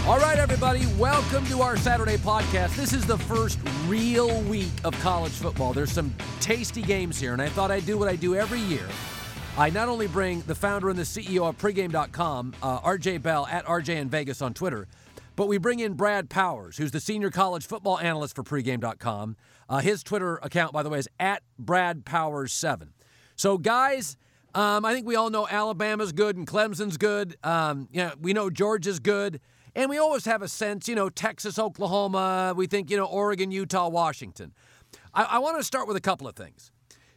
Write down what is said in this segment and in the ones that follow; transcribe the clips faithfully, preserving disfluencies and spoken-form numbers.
All right, everybody, welcome to our Saturday podcast. This is the first real week of college football. There's some tasty games here, and I thought I'd do what I do every year. I not only bring the founder and the C E O of pregame dot com, uh, R J Bell, at R J in Vegas on Twitter, but we bring in Brad Powers, who's the senior college football analyst for pregame dot com. Uh, his Twitter account, by the way, is at Brad Powers seven. So, guys, um, I think we all know Alabama's good and Clemson's good. Um, you know, we know Georgia's good. And we always have a sense, you know, Texas, Oklahoma, we think, you know, Oregon, Utah, Washington. I, I want to start with a couple of things.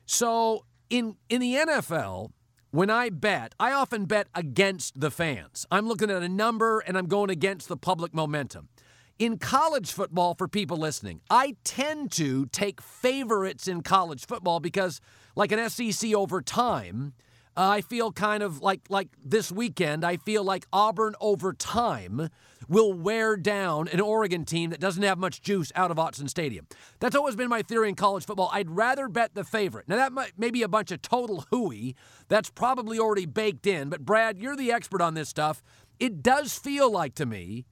So in in the N F L, when I bet, I often bet against the fans. I'm looking at a number and I'm going against the public momentum. In college football, for people listening, I tend to take favorites in college football because, like an S E C over time, Uh, I feel kind of like like this weekend, I feel like Auburn over time will wear down an Oregon team that doesn't have much juice out of Autzen Stadium. That's always been my theory in college football. I'd rather bet the favorite. Now, that might, may be a bunch of total hooey. That's probably already baked in. But, Brad, you're the expert on this stuff. It does feel like, to me,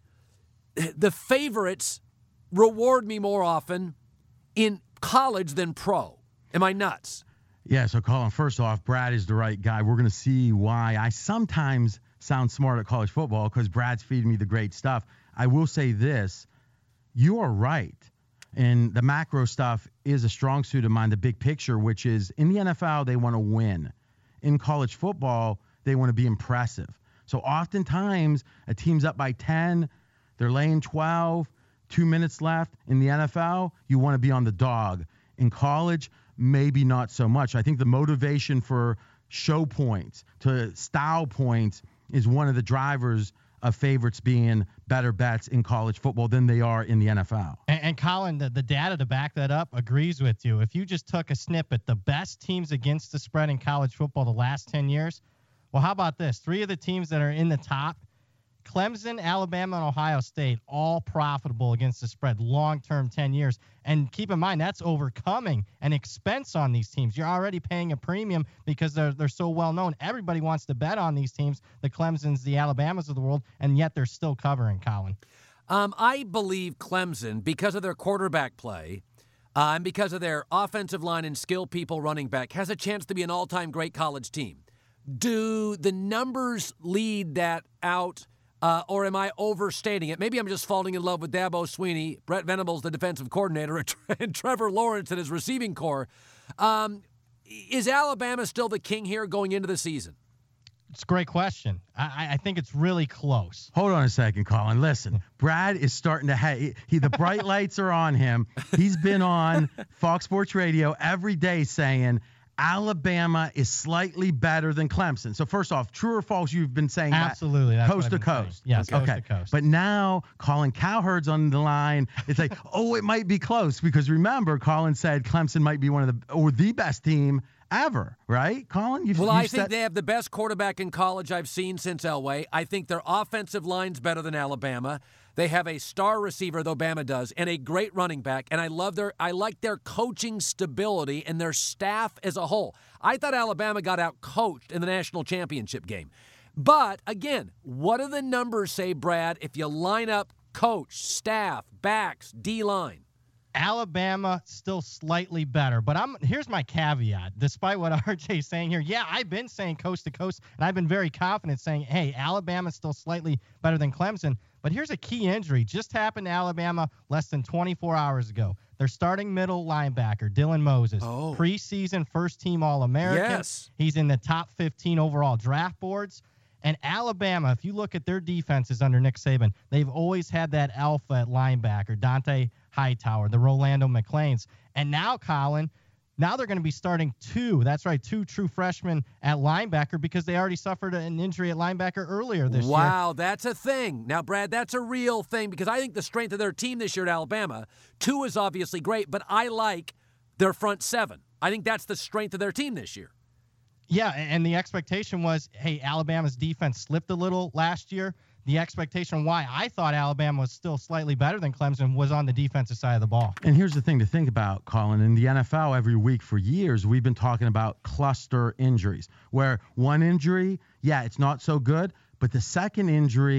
the favorites reward me more often in college than pro. Am I nuts? Yeah, so Colin, first off, Brad is the right guy. We're going to see why I sometimes sound smart at college football because Brad's feeding me the great stuff. I will say this, you are right. And the macro stuff is a strong suit of mine, the big picture, which is in the N F L, they want to win. In college football, they want to be impressive. So oftentimes, a team's up by ten, they're laying twelve, two minutes left. In the N F L, you want to be on the dog. In college, maybe not so much. I think the motivation for show points to style points is one of the drivers of favorites being better bets in college football than they are in the N F L. And, and Colin, the, the data to back that up agrees with you. If you just took a snippet, the best teams against the spread in college football the last ten years, well, how about this? Three of the teams that are in the top, Clemson, Alabama, and Ohio State, all profitable against the spread long-term ten years. And keep in mind, that's overcoming an expense on these teams. You're already paying a premium because they're they're so well-known. Everybody wants to bet on these teams, the Clemsons, the Alabamas of the world, and yet they're still covering, Colin. Um, I believe Clemson, because of their quarterback play uh, and because of their offensive line and skill people running back, has a chance to be an all-time great college team. Do the numbers lead that out? Uh, or am I overstating it? Maybe I'm just falling in love with Dabo Swinney, Brett Venables, the defensive coordinator, and Trevor Lawrence and his receiving core. Um, is Alabama still the king here going into the season? It's a great question. I, I think it's really close. Hold on a second, Colin. Listen, Brad is starting to have he, he the bright lights are on him. He's been on Fox Sports Radio every day saying Alabama is slightly better than Clemson. So first off, true or false, you've been saying absolutely that that's coast to coast. Saying. Yes, coast okay. to coast. But now Colin Cowherd's on the line. It's like, oh, it might be close because remember, Colin said Clemson might be one of the or the best team ever, right, Colin? You've, well, you've I think said- they have the best quarterback in college I've seen since Elway. I think their offensive line's better than Alabama. They have a star receiver, though Bama does, and a great running back. And I love their, I like their coaching stability and their staff as a whole. I thought Alabama got out coached in the national championship game. But again, what do the numbers say, Brad? If you line up coach, staff, backs, D-line. Alabama still slightly better, but I'm here's my caveat. Despite what R J's saying here, yeah, I've been saying coast to coast, and I've been very confident saying, hey, Alabama's still slightly better than Clemson. But here's a key injury. Just happened to Alabama less than twenty-four hours ago. Their starting middle linebacker, Dylan Moses, oh. preseason first-team All-American. Yes. He's in the top fifteen overall draft boards. And Alabama, if you look at their defenses under Nick Saban, they've always had that alpha at linebacker, Dante Hightower, the Rolando McClains. And now, Colin, now they're going to be starting two, that's right, two true freshmen at linebacker because they already suffered an injury at linebacker earlier this wow, year. Wow, that's a thing. Now, Brad, that's a real thing because I think the strength of their team this year at Alabama, two is obviously great, but I like their front seven. I think that's the strength of their team this year. Yeah, and the expectation was, hey, Alabama's defense slipped a little last year. The expectation why I thought Alabama was still slightly better than Clemson was on the defensive side of the ball. And here's the thing to think about, Colin. In the N F L, every week for years, we've been talking about cluster injuries, where one injury, yeah, it's not so good, but the second injury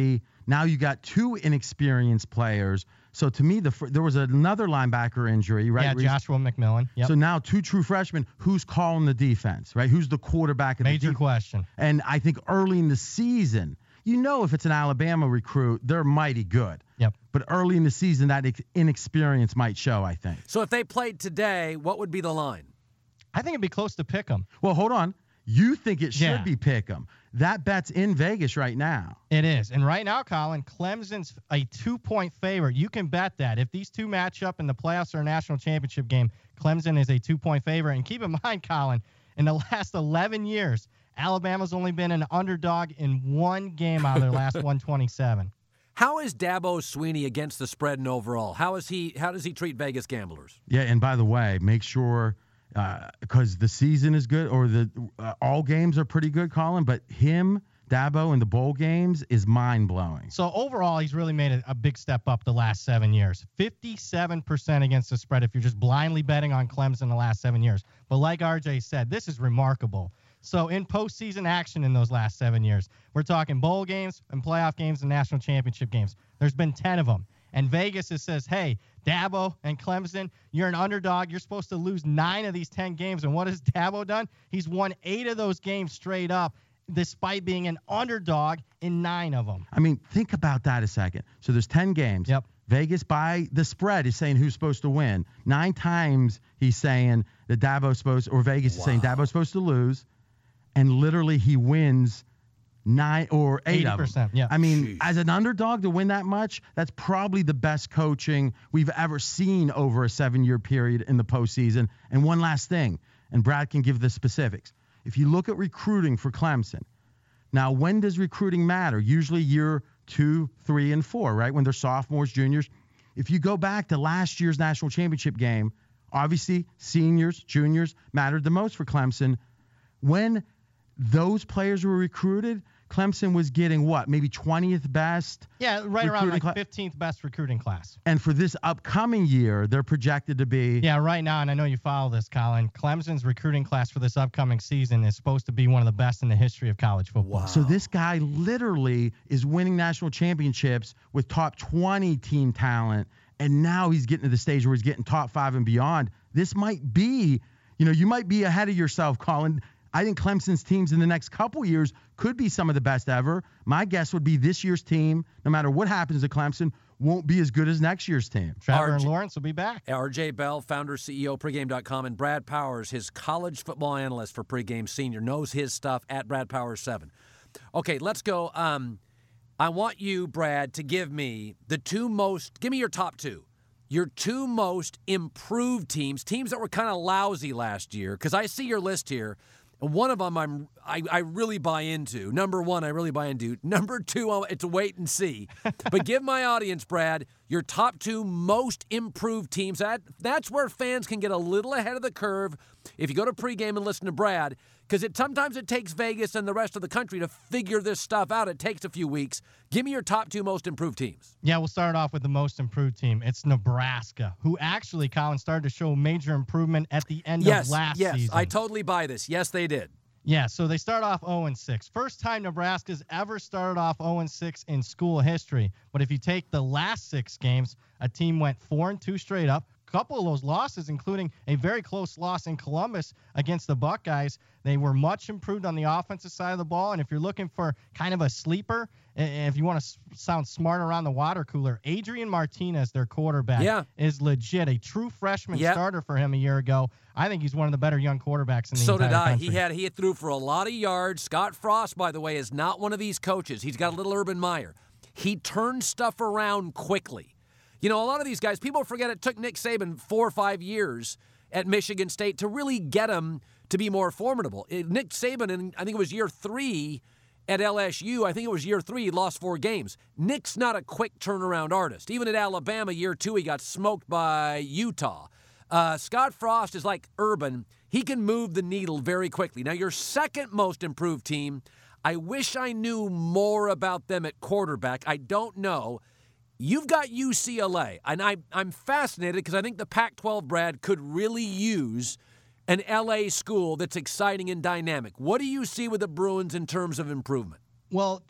Now you got two inexperienced players. So to me, the fr- there was another linebacker injury, right? Yeah, Joshua McMillan. Yep. So now two true freshmen. Who's calling the defense, right? Who's the quarterback of Major the team? question. And I think early in the season, you know, if it's an Alabama recruit, they're mighty good. Yep. But early in the season, that ex- inexperience might show, I think. So if they played today, what would be the line? I think it'd be close to pick 'em. Well, hold on. You think it should Yeah. be pick 'em. That bet's in Vegas right now. It is. And right now, Colin, Clemson's a two-point favorite. You can bet that. If these two match up in the playoffs or a national championship game, Clemson is a two-point favorite. And keep in mind, Colin, in the last eleven years, Alabama's only been an underdog in one game out of their last one twenty-seven. How is Dabo Swinney against the spread and overall? How is he? How does he treat Vegas gamblers? Yeah, and by the way, make sure because uh, the season is good or the uh, all games are pretty good, Colin. But him, Dabo, in the bowl games is mind blowing. So overall, he's really made a, a big step up the last seven years. fifty-seven percent against the spread if you're just blindly betting on Clemson the last seven years. But like R J said, this is remarkable. So in postseason action in those last seven years, we're talking bowl games and playoff games and national championship games. There's been ten of them. And Vegas is says, hey, Dabo and Clemson, you're an underdog. You're supposed to lose nine of these ten games. And what has Dabo done? He's won eight of those games straight up, despite being an underdog in nine of them. I mean, think about that a second. So there's ten games. Yep. Vegas, by the spread, is saying who's supposed to win. Nine times he's saying that Dabo's supposed, or Vegas Wow. is saying Dabo's supposed to lose. And literally he wins nine or eight of them. Yeah. I mean, Jeez. as an underdog to win that much, that's probably the best coaching we've ever seen over a seven-year period in the postseason. And one last thing, and Brad can give the specifics. If you look at recruiting for Clemson, now when does recruiting matter? Usually year two, three, and four, right? When they're sophomores, juniors. If you go back to last year's national championship game, obviously seniors, juniors mattered the most for Clemson. When those players were recruited, Clemson was getting what, maybe twentieth best? Yeah, right around like cla- fifteenth best recruiting class. And for this upcoming year, they're projected to be. Yeah, right now, and I know you follow this, Colin, Clemson's recruiting class for this upcoming season is supposed to be one of the best in the history of college football. Wow. So this guy literally is winning national championships with top twenty team talent, and now he's getting to the stage where he's getting top five and beyond. This might be, you know, you might be ahead of yourself, Colin. I think Clemson's teams in the next couple years could be some of the best ever. My guess would be this year's team, no matter what happens to Clemson, won't be as good as next year's team. Trevor R J and Lawrence will be back. R J Bell, founder, C E O, pregame dot com, and Brad Powers, his college football analyst for Pregame Senior, knows his stuff at Brad Powers seven. Okay, let's go. Um, I want you, Brad, to give me the two most, give me your top two. Your two most improved teams, teams that were kind of lousy last year, because I see your list here. And one of them I'm, I, I really buy into. Number one, I really buy into. Number two, I'll- it's a wait and see. But give my audience, Brad, your top two most improved teams. That That's where fans can get a little ahead of the curve if you go to pregame and listen to Brad, because it sometimes it takes Vegas and the rest of the country to figure this stuff out. It takes a few weeks. Give me your top two most improved teams. Yeah, we'll start off with the most improved team. It's Nebraska, who actually, Colin, started to show major improvement at the end Yes, of last yes, season. I totally buy this. Yes, they did. Yeah, so they start off oh and six. First time Nebraska's ever started off oh and six in school history. But if you take the last six games, a team went four and two straight up. A couple of those losses, including a very close loss in Columbus against the Buckeyes. They were much improved on the offensive side of the ball. And if you're looking for kind of a sleeper, and if you want to sound smart around the water cooler, Adrian Martinez, their quarterback, Yeah. is legit. A true freshman Yep. starter for him a year ago. I think he's one of the better young quarterbacks in the So entire did I. country. He had he had threw for a lot of yards. Scott Frost, by the way, is not one of these coaches. He's got a little Urban Meyer. He turns stuff around quickly. You know, a lot of these guys, people forget it took Nick Saban four or five years at Michigan State to really get him to be more formidable. It, Nick Saban, in I think it was year three at L S U, I think it was year three, he lost four games. Nick's not a quick turnaround artist. Even at Alabama, year two, he got smoked by Utah. Uh, Scott Frost is like Urban. He can move the needle very quickly. Now, your second most improved team, I wish I knew more about them at quarterback. I don't know. You've got U C L A, and I, I'm fascinated because I think the Pac twelve, Brad, could really use an L A school that's exciting and dynamic. What do you see with the Bruins in terms of improvement? Well,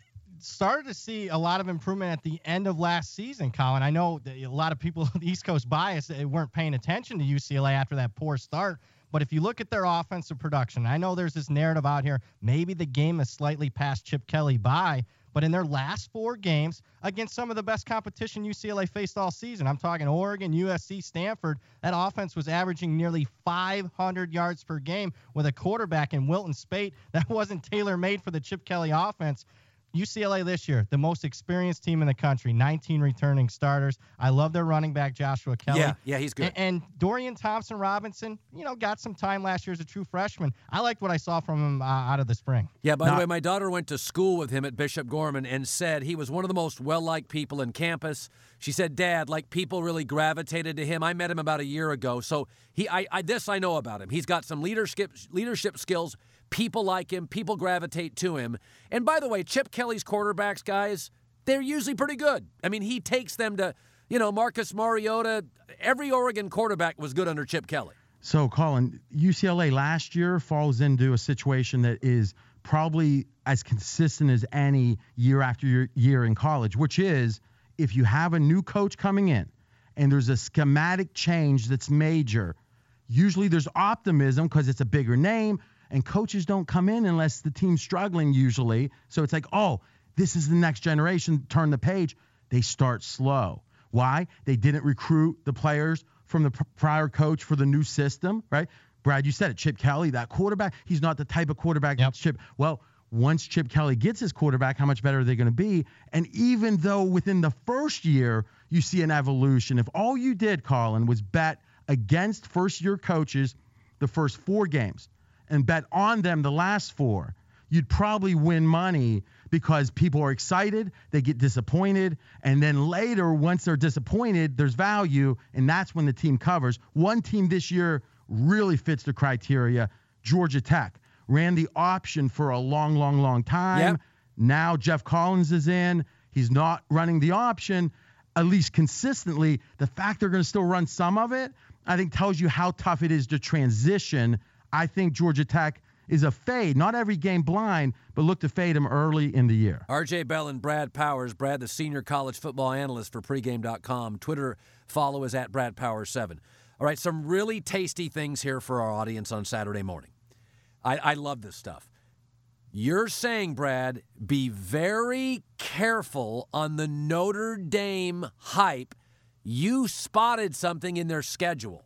started to see a lot of improvement at the end of last season, Colin. I know that a lot of people, the East Coast bias, they weren't paying attention to U C L A after that poor start. But if you look at their offensive production, I know there's this narrative out here, maybe the game has slightly passed Chip Kelly by, but in their last four games against some of the best competition U C L A faced all season, I'm talking Oregon, U S C, Stanford, that offense was averaging nearly five hundred yards per game with a quarterback in Wilton Spate that wasn't tailor-made for the Chip Kelly offense. U C L A this year, the most experienced team in the country, nineteen returning starters. I love their running back, Joshua Kelly. Yeah, yeah, he's good. And, and Dorian Thompson-Robinson, you know, got some time last year as a true freshman. I liked what I saw from him uh, out of the spring. Yeah, by Now, the way, my daughter went to school with him at Bishop Gorman and said he was one of the most well-liked people in campus. She said, Dad, like people really gravitated to him. I met him about a year ago. So he, I, I this I know about him. He's got some leadership leadership skills. People like him. People gravitate to him. And by the way, Chip Kelly's quarterbacks, guys, they're usually pretty good. I mean, he takes them to, you know, Marcus Mariota. Every Oregon quarterback was good under Chip Kelly. So, Colin, U C L A last year falls into a situation that is probably as consistent as any year after year, year in college, which is if you have a new coach coming in and there's a schematic change that's major, usually there's optimism because it's a bigger name. And coaches don't come in unless the team's struggling usually. So it's like, oh, this is the next generation. Turn the page. They start slow. Why? They didn't recruit the players from the pr- prior coach for the new system, right? Brad, you said it. Chip Kelly, that quarterback, he's not the type of quarterback Yep. that's Chip. Well, once Chip Kelly gets his quarterback, how much better are they going to be? And even though within the first year you see an evolution, if all you did, Colin, was bet against first-year coaches the first four games, and bet on them the last four, you'd probably win money because people are excited, they get disappointed, and then later, once they're disappointed, there's value, and that's when the team covers. One team this year really fits the criteria, Georgia Tech. Ran the option for a long, long, long time. Yep. Now Jeff Collins is in. He's not running the option, at least consistently. The fact they're going to still run some of it, I think tells you how tough it is to transition. I think Georgia Tech is a fade. Not every game blind, but look to fade them early in the year. R J Bell and Brad Powers. Brad, the senior college football analyst for pregame dot com. Twitter follow is at Brad Powers seven. All right, some really tasty things here for our audience on Saturday morning. I, I love this stuff. You're saying, Brad, be very careful on the Notre Dame hype. You spotted something in their schedule.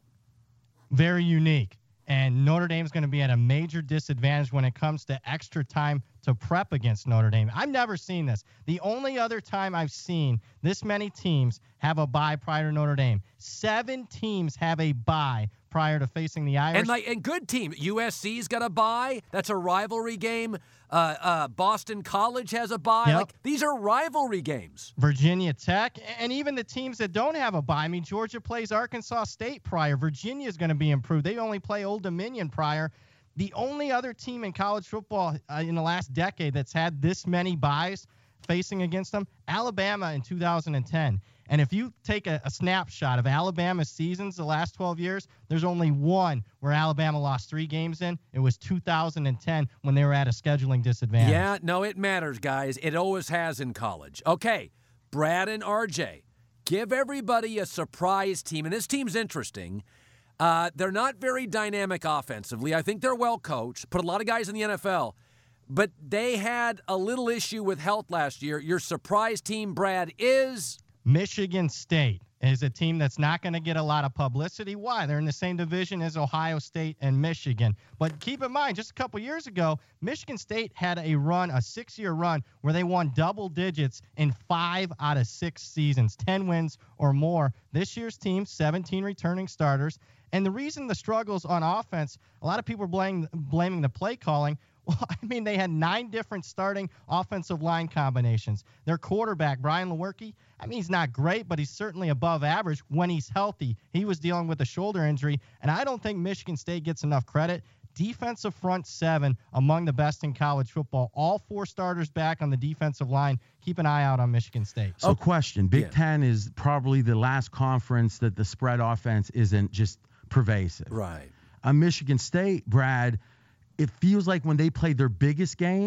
Very unique. And Notre Dame's going to be at a major disadvantage when it comes to extra time to prep against Notre Dame. I've never seen this. The only other time I've seen this many teams have a bye prior to Notre Dame. Seven teams have a bye prior to facing the Irish. And like and good team. U S C's got a bye. That's a rivalry game. Uh, uh, Boston College has a bye. Yep. Like these are rivalry games. Virginia Tech, and even the teams that don't have a bye. I mean, Georgia plays Arkansas State prior. Virginia's going to be improved. They only play Old Dominion prior. The only other team in college football uh, in the last decade that's had this many byes facing against them, Alabama in two thousand ten. And if you take a, a snapshot of Alabama's seasons the last twelve years, there's only one where Alabama lost three games in. It was two thousand ten when they were at a scheduling disadvantage. Yeah, no, it matters, guys. It always has in college. Okay, Brad and R J, give everybody a surprise team. And this team's interesting. Uh, they're not very dynamic offensively. I think they're well coached, put a lot of guys in the N F L. But they had a little issue with health last year. Your surprise team, Brad, is... Michigan State is a team that's not going to get a lot of publicity. Why? They're in the same division as Ohio State and Michigan. But keep in mind, just a couple years ago, Michigan State had a run, a six-year run, where they won double digits in five out of six seasons, ten wins or more. This year's team, seventeen returning starters. And the reason the struggles on offense, a lot of people are blaming, blaming the play calling. Well, I mean, they had nine different starting offensive line combinations. Their quarterback, Brian Lewerke, I mean, he's not great, but he's certainly above average when he's healthy. He was dealing with a shoulder injury, and I don't think Michigan State gets enough credit. Defensive front seven, among the best in college football. All four starters back on the defensive line. Keep an eye out on Michigan State. So, Oh, question. Big yeah. Ten is probably the last conference that the spread offense isn't just pervasive. Right. Uh, Michigan State, Brad, it feels like when they played their biggest games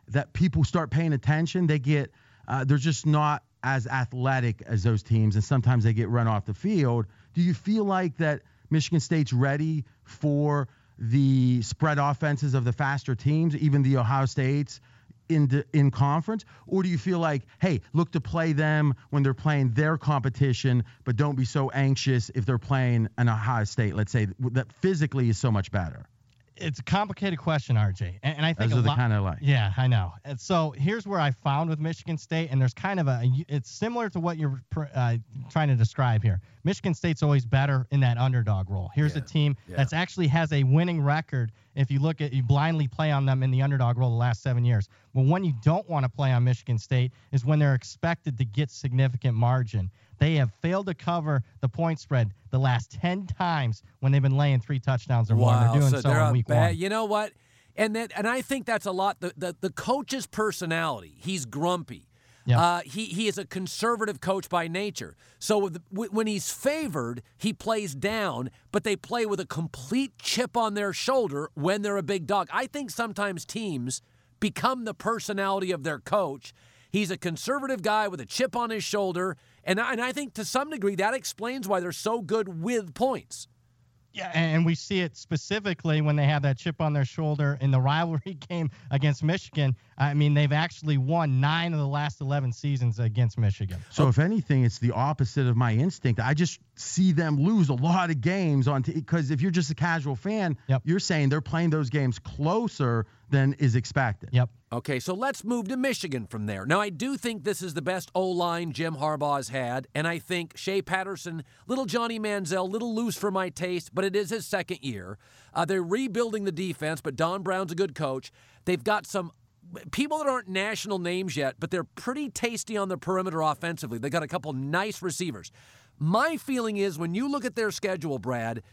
that people start paying attention. They get uh, they're just not as athletic as those teams, and sometimes they get run off the field. Do you feel like that Michigan State's ready for the spread offenses of the faster teams, even the Ohio States in the, in conference? Or do you feel like, hey, look to play them when they're playing their competition, but don't be so anxious if they're playing an Ohio State, let's say, that physically is so much better? It's a complicated question, R J, and, and I think Those a are the lot, kind I like. Yeah, I know. And so here's where I found with Michigan State, and there's kind of a, it's similar to what you're uh, trying to describe here. Michigan State's always better in that underdog role. Here's yeah. a team yeah. that's actually has a winning record. If you look at, you blindly play on them in the underdog role the last seven years. But when you don't want to play on Michigan State is when they're expected to get significant margin. They have failed to cover the point spread the last ten times when they've been laying three touchdowns or wow. more. They're doing so, so they're in a week bad, one. You know what? And that, and I think that's a lot. The the, the coach's personality. He's grumpy. Yep. Uh, he he is a conservative coach by nature. So the, w- when he's favored, he plays down, but they play with a complete chip on their shoulder when they're a big dog. I think sometimes teams become the personality of their coach. He's a conservative guy with a chip on his shoulder, and I, and I think to some degree that explains why they're so good with points. Yeah, and we see it specifically when they have that chip on their shoulder in the rivalry game against Michigan. I mean, they've actually won nine of the last eleven seasons against Michigan. So if anything, it's the opposite of my instinct. I just see them lose a lot of games on because t- if you're just a casual fan, yep. you're saying they're playing those games closer than is expected. Yep. Okay, so let's move to Michigan from there. Now, I do think this is the best O-line Jim Harbaugh has had, and I think Shea Patterson, little Johnny Manziel, little loose for my taste, but it is his second year. Uh, they're rebuilding the defense, but Don Brown's a good coach. They've got some people that aren't national names yet, but they're pretty tasty on the perimeter offensively. They got a couple nice receivers. My feeling is when you look at their schedule, Brad,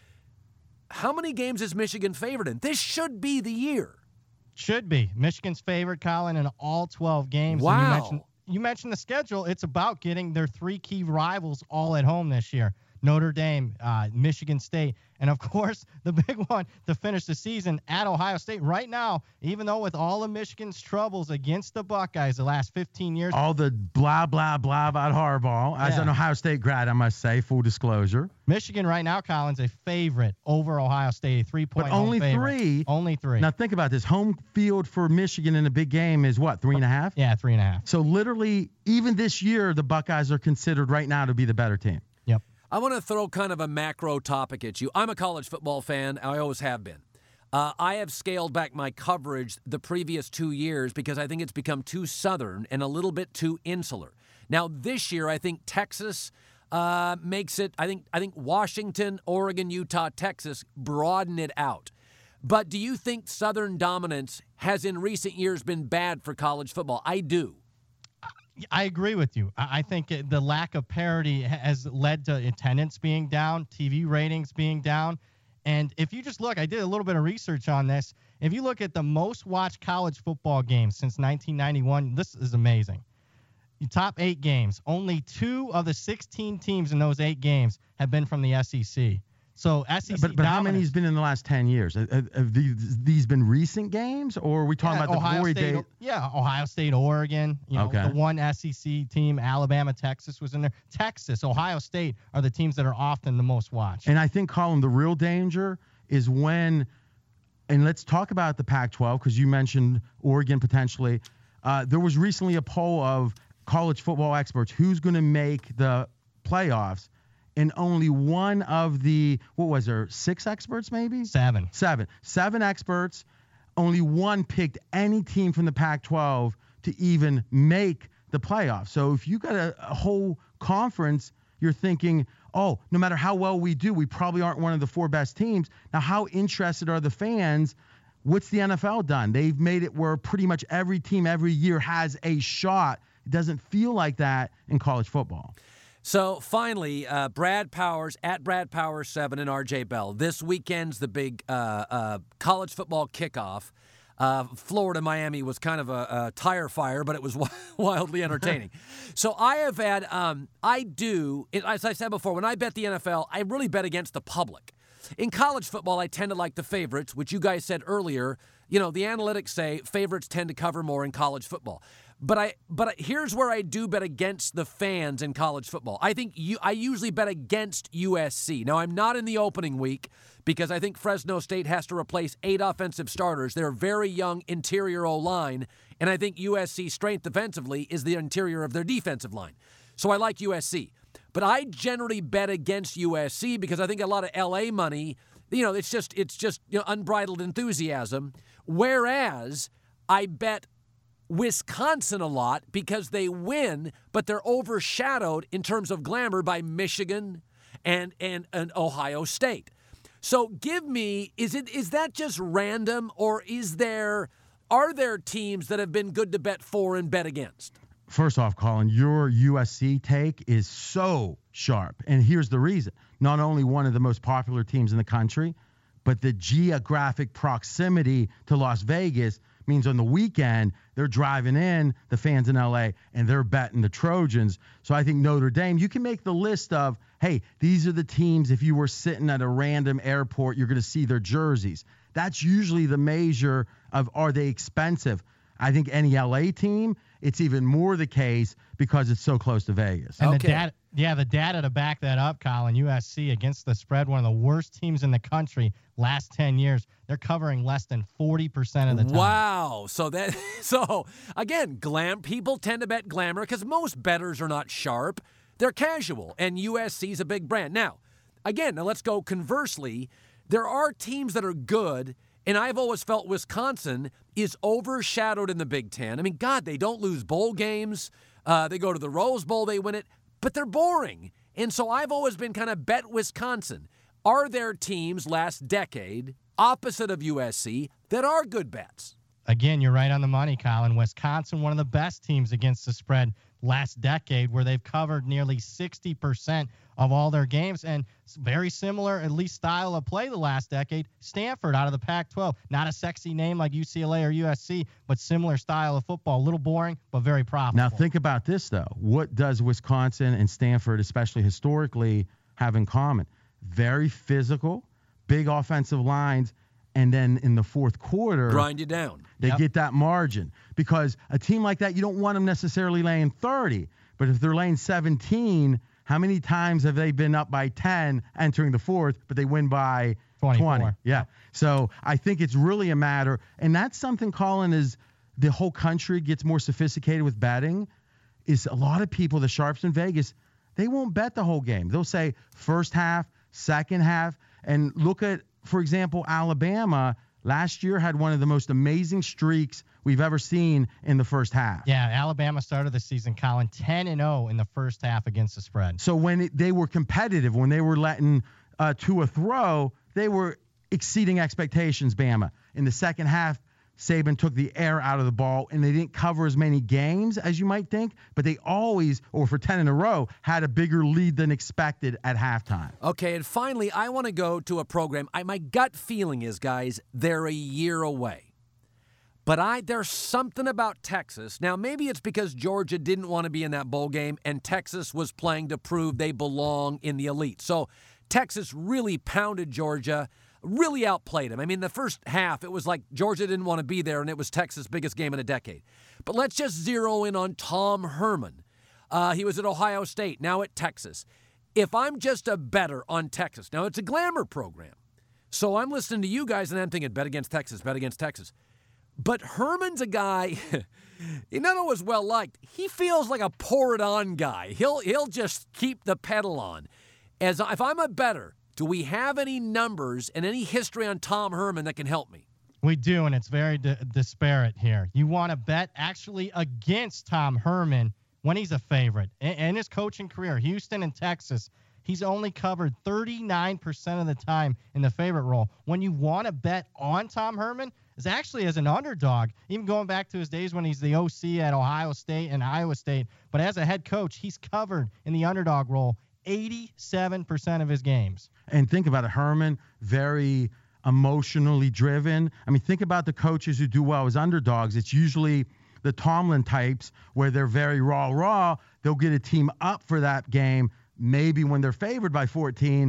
how many games is Michigan favored in? This should be the year. Should be. Michigan's favored, Colin, in all twelve games. Wow. And you mentioned, you mentioned the schedule. It's about getting their three key rivals all at home this year. Notre Dame, uh, Michigan State, and, of course, the big one to finish the season at Ohio State. Right now, even though with all of Michigan's troubles against the Buckeyes the last fifteen years. All the blah, blah, blah about Harbaugh. As yeah. an Ohio State grad, I must say, full disclosure. Michigan right now, Colin's a favorite over Ohio State, a three-point But only home three. favorite. Only three. Now, think about this. Home field for Michigan in a big game is what, three and a half? Yeah, three and a half. So, literally, even this year, the Buckeyes are considered right now to be the better team. Yep. I want to throw kind of a macro topic at you. I'm a college football fan. I always have been. Uh, I have scaled back my coverage the previous two years because I think it's become too southern and a little bit too insular. Now, this year, I think Texas uh, makes it, I think, I think Washington, Oregon, Utah, Texas broaden it out. But do you think southern dominance has in recent years been bad for college football? I do. I agree with you. I think the lack of parity has led to attendance being down, T V ratings being down. And if you just look, I did a little bit of research on this. If you look at the most watched college football games since nineteen ninety-one, this is amazing. The top eight games, only two of the sixteen teams in those eight games have been from the S E C. So S E C But, but how dominance- many has been in the last ten years? Have, have these, these been recent games, or are we talking yeah, about the Ohio glory State, days? Yeah, Ohio State, Oregon. You know, Okay. the one S E C team, Alabama, Texas was in there. Texas, Ohio State are the teams that are often the most watched. And I think, Colin, the real danger is when, and let's talk about the Pac twelve, because you mentioned Oregon potentially. Uh, there was recently a poll of college football experts who's going to make the playoffs. And only one of the, what was there, six experts maybe? Seven. Seven. Seven experts. Only one picked any team from the Pac twelve to even make the playoffs. So if you got a, a whole conference, you're thinking, oh, no matter how well we do, we probably aren't one of the four best teams. Now, how interested are the fans? What's the N F L done? They've made it where pretty much every team every year has a shot. It doesn't feel like that in college football. So finally, uh, Brad Powers at Brad Powers seven and R J Bell. This weekend's the big uh, uh, college football kickoff. Uh, Florida Miami was kind of a, a tire fire, but it was wildly entertaining. So I have had, um, I do, as I said before, when I bet the N F L, I really bet against the public. In college football, I tend to like the favorites, which you guys said earlier. you know, the analytics say favorites tend to cover more in college football. But I, but here's where I do bet against the fans in college football. I think you, I usually bet against U S C. Now, I'm not in the opening week because I think Fresno State has to replace eight offensive starters. They're a very young interior O-line, and I think U S C's strength defensively is the interior of their defensive line. So I like U S C. But I generally bet against U S C because I think a lot of L A money, you know, it's just it's just you know, unbridled enthusiasm. Whereas I bet Wisconsin a lot because they win, but they're overshadowed in terms of glamour by Michigan and and, and Ohio State. So give me, is it is that just random, or is there are there teams that have been good to bet for and bet against? First off, Colin, your U S C take is so sharp. And here's the reason. Not only one of the most popular teams in the country, but the geographic proximity to Las Vegas means on the weekend, they're driving in, the fans in L A, and they're betting the Trojans. So I think Notre Dame, you can make the list of, hey, these are the teams, if you were sitting at a random airport, you're going to see their jerseys. That's usually the measure of, are they expensive? I think any L A team, it's even more the case because it's so close to Vegas. And okay. the data, yeah, the data to back that up, Colin, U S C against the spread, one of the worst teams in the country last ten years. They're covering less than forty percent of the time. Wow. So that so again, glam people tend to bet glamour because most bettors are not sharp. They're casual, and U S C's a big brand. Now, again, now let's go conversely. There are teams that are good, and I've always felt Wisconsin is overshadowed in the Big Ten. I mean, God, they don't lose bowl games. Uh, they go to the Rose Bowl, they win it, but they're boring. And so I've always been kind of bet Wisconsin. Are there teams last decade, opposite of U S C, that are good bets? Again, you're right on the money, Colin. Wisconsin, one of the best teams against the spread last decade, where they've covered nearly sixty percent of all their games, and very similar, at least style of play the last decade. Stanford out of the Pac twelve, not a sexy name like U C L A or U S C, but similar style of football. A little boring, but very profitable. Now think about this, though. What does Wisconsin and Stanford, especially historically, have in common? Very physical, big offensive lines, and then in the fourth quarter, grind you down. They Yep. get that margin, because a team like that, you don't want them necessarily laying thirty, but if they're laying seventeen, how many times have they been up by ten entering the fourth, but they win by twenty-four. twenty? Yeah. So I think it's really a matter, and that's something, Colin, is the whole country gets more sophisticated with betting, is a lot of people, the sharps in Vegas, they won't bet the whole game. They'll say first half, second half, and look at, for example, Alabama last year had one of the most amazing streaks we've ever seen in the first half. Yeah, Alabama started the season, Colin, ten and oh in the first half against the spread. So when it, they were competitive, when they were letting uh, Tua throw, they were exceeding expectations, Bama. In the second half, Saban took the air out of the ball, and they didn't cover as many games as you might think, but they always, or for ten in a row, had a bigger lead than expected at halftime. Okay, and finally, I want to go to a program. I, my gut feeling is, guys, they're a year away. But I there's something about Texas. Now, maybe it's because Georgia didn't want to be in that bowl game, and Texas was playing to prove they belong in the elite. So Texas really pounded Georgia, really outplayed them. I mean, the first half, it was like Georgia didn't want to be there, and it was Texas' biggest game in a decade. But let's just zero in on Tom Herman. Uh, he was at Ohio State, now at Texas. If I'm just a bettor on Texas, now it's a glamour program. So I'm listening to you guys, and I'm thinking, bet against Texas, bet against Texas. But Herman's a guy, he's not always well-liked. He feels like a pour-it-on guy. He'll he'll just keep the pedal on. As if I'm a bettor, do we have any numbers and any history on Tom Herman that can help me? We do, and it's very di- disparate here. You want to bet actually against Tom Herman when he's a favorite. In, in his coaching career, Houston and Texas, he's only covered thirty-nine percent of the time in the favorite role. When you want to bet on Tom Herman, is actually as an underdog, even going back to his days when he's the O C at Ohio State and Iowa State. But as a head coach, he's covered in the underdog role eighty-seven percent of his games. And think about it, Herman, very emotionally driven. I mean, think about the coaches who do well as underdogs. It's usually the Tomlin types where they're very raw, raw. They'll get a team up for that game. Maybe when they're favored by fourteen,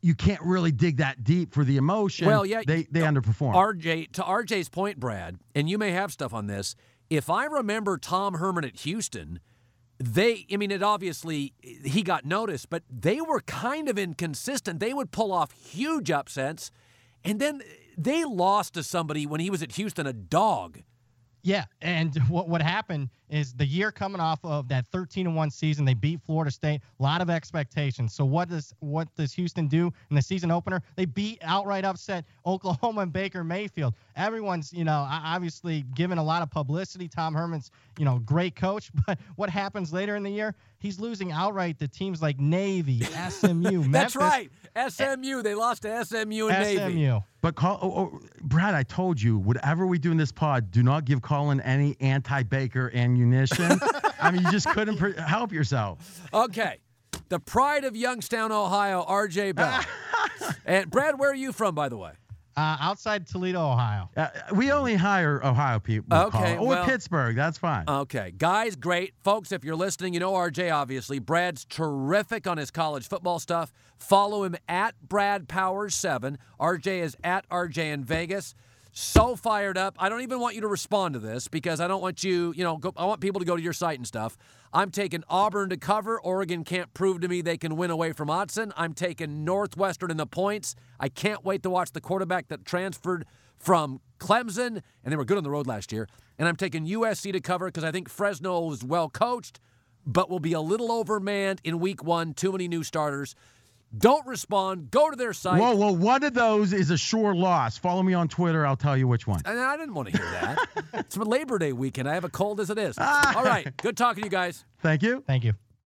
you can't really dig that deep for the emotion. Well, yeah, they they underperform. R J, to R J's point, Brad, and you may have stuff on this. If I remember Tom Herman at Houston, they, I mean, it obviously, he got noticed, but they were kind of inconsistent. They would pull off huge upsets, and then they lost to somebody when he was at Houston, a dog. Yeah, and what what happened is the year coming off of that thirteen and one season, they beat Florida State. A lot of expectations. So what does what does Houston do in the season opener? They beat outright upset Oklahoma and Baker Mayfield. Everyone's, you know, obviously given a lot of publicity. Tom Herman's, you know, great coach, but what happens later in the year? He's losing outright to teams like Navy, S M U, Memphis. That's right, S M U. They lost to S M U and Navy. S M U. But call, oh, oh, Brad, I told you, whatever we do in this pod, do not give Colin any anti-Baker ammunition. I mean, you just couldn't pre- help yourself. Okay, the pride of Youngstown, Ohio, R J Bell. And Brad, where are you from, by the way? Uh, outside Toledo, Ohio. Uh, we only hire Ohio people. Okay, or well, Pittsburgh. That's fine. Okay, guys, great. Folks, if you're listening, you know R J, obviously. Brad's terrific on his college football stuff. Follow him at Brad Powers seven. R J is at R J in Vegas. So fired up. I don't even want you to respond to this because I don't want you, you know, go, I want people to go to your site and stuff. I'm taking Auburn to cover. Oregon can't prove to me they can win away from Autzen. I'm taking Northwestern in the points. I can't wait to watch the quarterback that transferred from Clemson, and they were good on the road last year. And I'm taking U S C to cover because I think Fresno is well coached, but will be a little overmanned in week one. Too many new starters. Don't respond. Go to their site. Whoa, whoa, one of those is a sure loss. Follow me on Twitter. I'll tell you which one. And I didn't want to hear that. It's for Labor Day weekend. I have a cold as it is. All right. Good talking to you guys. Thank you. Thank you.